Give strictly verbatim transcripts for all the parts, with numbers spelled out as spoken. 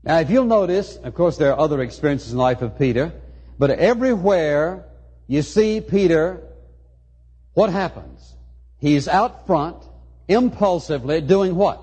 Now, if you'll notice, of course, there are other experiences in the life of Peter, but everywhere you see Peter, what happens? He's out front, impulsively, doing what?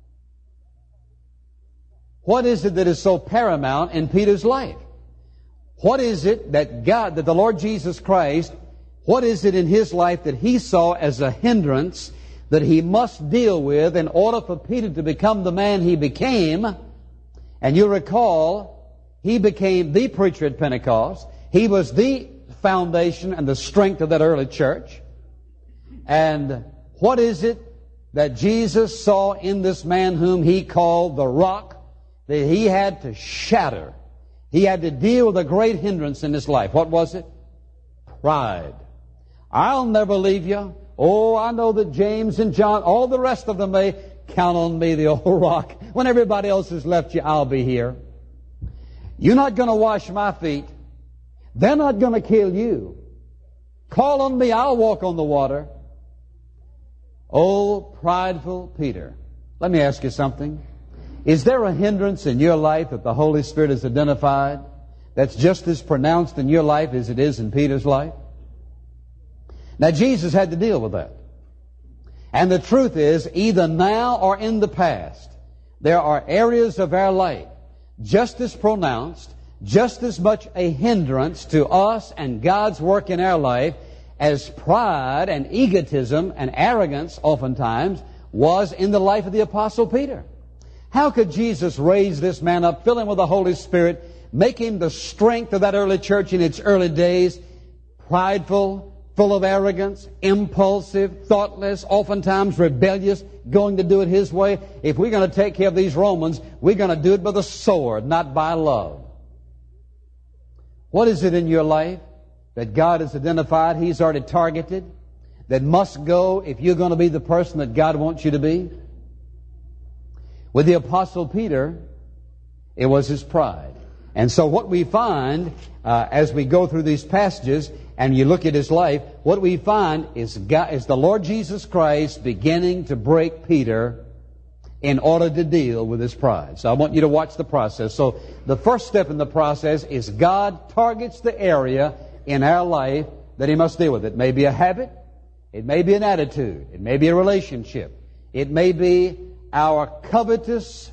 What is it that is so paramount in Peter's life? What is it that God, that the Lord Jesus Christ, what is it in His life that He saw as a hindrance that He must deal with in order for Peter to become the man he became? And you recall, he became the preacher at Pentecost. He was the foundation and the strength of that early church. And what is it that Jesus saw in this man whom He called the rock that He had to shatter? He had to deal with a great hindrance in his life. What was it? Pride. I'll never leave you. Oh, I know that James and John, all the rest of them may count on me, the old rock. When everybody else has left you, I'll be here. You're not going to wash my feet. They're not going to kill you. Call on me, I'll walk on the water. Oh, prideful Peter. Let me ask you something. Is there a hindrance in your life that the Holy Spirit has identified that's just as pronounced in your life as it is in Peter's life? Now, Jesus had to deal with that. And the truth is, either now or in the past, there are areas of our life just as pronounced, just as much a hindrance to us and God's work in our life as pride and egotism and arrogance oftentimes was in the life of the Apostle Peter. How could Jesus raise this man up, fill him with the Holy Spirit, make him the strength of that early church in its early days, prideful, full of arrogance, impulsive, thoughtless, oftentimes rebellious, going to do it his way? If we're going to take care of these Romans, we're going to do it by the sword, not by love. What is it in your life that God has identified, He's already targeted, that must go if you're going to be the person that God wants you to be? With the Apostle Peter, it was his pride. And so what we find uh, as we go through these passages and you look at his life, what we find is, God, is the Lord Jesus Christ beginning to break Peter in order to deal with his pride. So I want you to watch the process. So the first step in the process is God targets the area in our life that He must deal with. It may be a habit. It may be an attitude. It may be a relationship. It may be our covetous,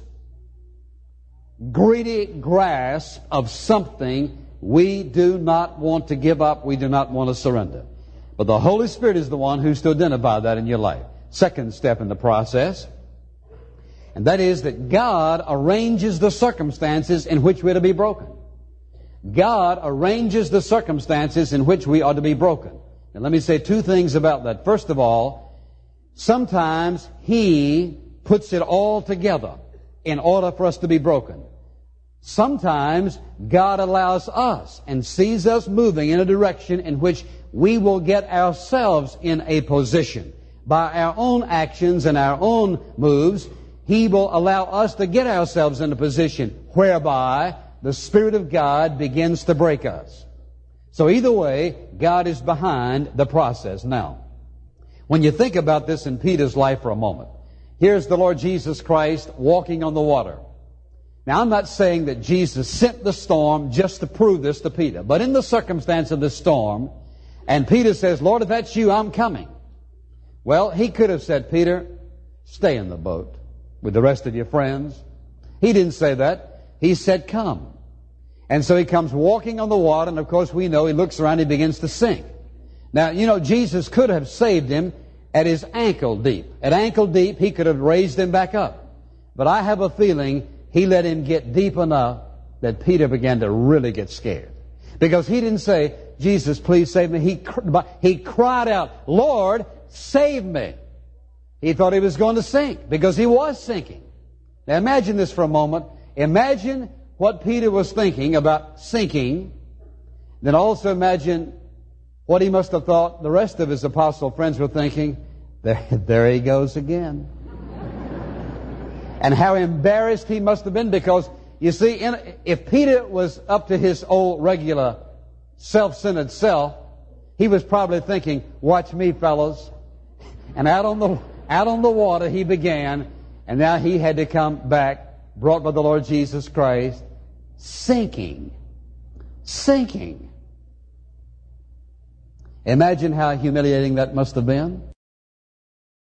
greedy grasp of something we do not want to give up, we do not want to surrender. But the Holy Spirit is the one who's to identify that in your life. Second step in the process, and that is that God arranges the circumstances in which we're to be broken. God arranges the circumstances in which we are to be broken. And let me say two things about that. First of all, sometimes He puts it all together in order for us to be broken. Sometimes God allows us and sees us moving in a direction in which we will get ourselves in a position. By our own actions and our own moves, He will allow us to get ourselves in a position whereby the Spirit of God begins to break us. So either way, God is behind the process. Now, when you think about this in Peter's life for a moment, here's the Lord Jesus Christ walking on the water. Now, I'm not saying that Jesus sent the storm just to prove this to Peter, but in the circumstance of the storm, and Peter says, Lord, if that's you, I'm coming. Well, He could have said, Peter, stay in the boat with the rest of your friends. He didn't say that. He said, come. And so He comes walking on the water, and of course we know He looks around, He begins to sink. Now, you know, Jesus could have saved him at his ankle deep. At ankle deep, He could have raised him back up. But I have a feeling He let him get deep enough that Peter began to really get scared. Because he didn't say, Jesus, please save me. He, he cried out, Lord, save me. He thought he was going to sink because he was sinking. Now imagine this for a moment. Imagine what Peter was thinking about sinking. Then also imagine what he must have thought the rest of his apostle friends were thinking. There, there he goes again. And how embarrassed he must have been, because, you see, in, if Peter was up to his old regular self-centered self, he was probably thinking, watch me, fellows. And out on the out on the water he began, and now he had to come back brought by the Lord Jesus Christ, sinking. Sinking. Imagine how humiliating that must have been.